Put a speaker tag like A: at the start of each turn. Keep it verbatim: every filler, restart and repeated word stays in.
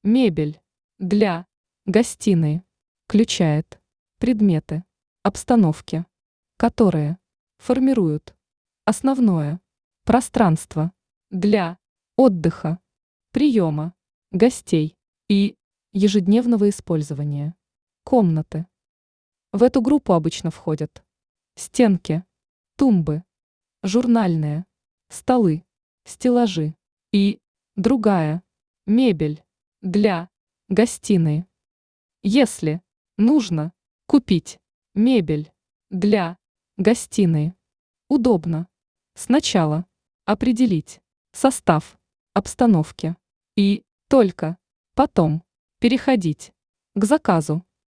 A: Мебель для гостиной включает предметы обстановки, которые формируют основное пространство для отдыха, приема гостей и ежедневного использования комнаты. В эту группу обычно входят стенки, тумбы, журнальные, столы, стеллажи и другая мебель для гостиной. Если нужно купить мебель для гостиной, удобно сначала определить состав обстановки и только потом переходить к заказу.